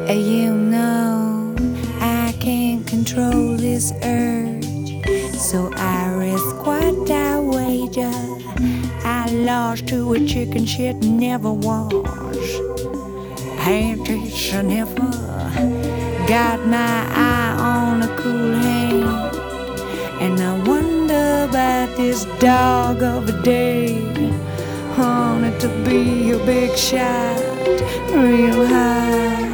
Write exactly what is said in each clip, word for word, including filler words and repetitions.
You know I can't control this urge, so I risk what I wager. I lost to a chicken shit never wash. Panties I never got my eye on a cool hand, and I wonder about this dog of a day. Wanted to be a big shot, real hot.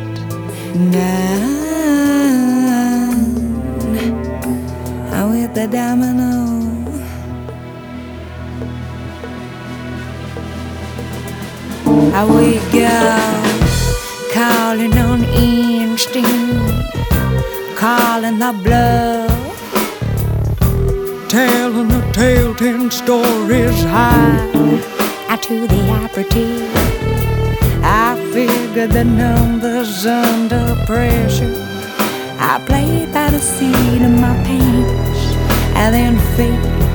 Down with the domino. I wake up, calling on instinct, calling the bluff, telling the tale ten stories high. I to the operative, I figured the numbers under pressure. I played by the seat of my pants, and then fate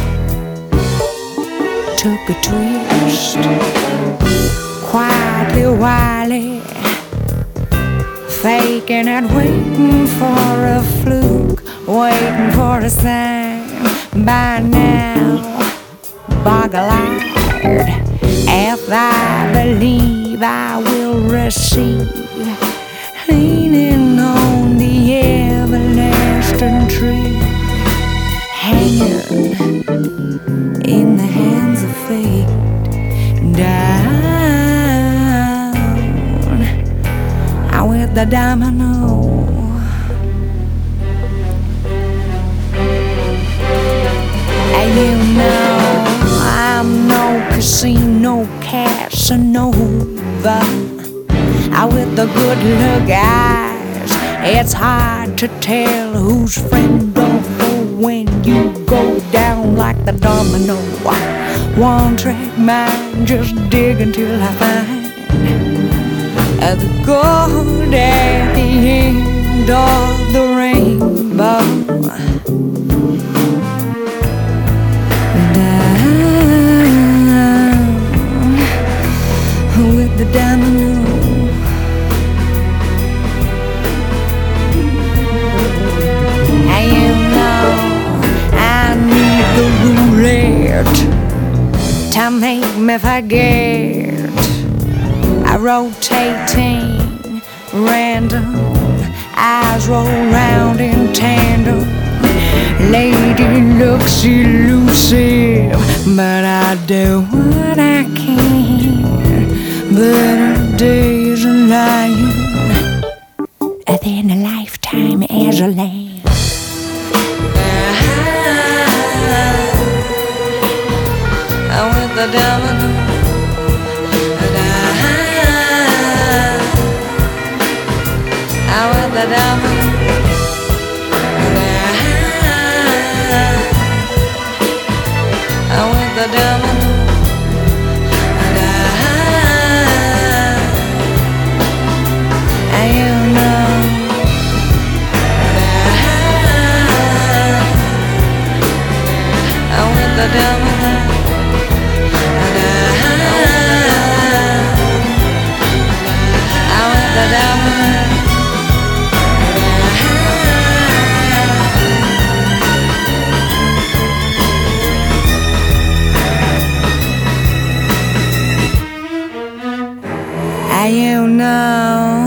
took a twist. Quietly, wily, faking and waiting for a fluke, waiting for a sign. By now, boggle-eyed, if I believe I will receive, leaning on the everlasting tree, hanging in the hands of fate. Down with the domino. And you know I'm no casino Casanova. I with the good look eyes, it's hard to tell who's friend or foe when you go down like the domino. One track mind, just dig until I find at the gold at the end of the rainbow. Down with the domino. And you know I need the roulette to make me forget. I rotating, random, eyes roll round in tandem. Lady looks elusive, but I do what I can. But a day is a lion, then a lifetime as a lamb. I with the domino. I with the domino. I with the domino. And you know I with the domino. I with the domino. You know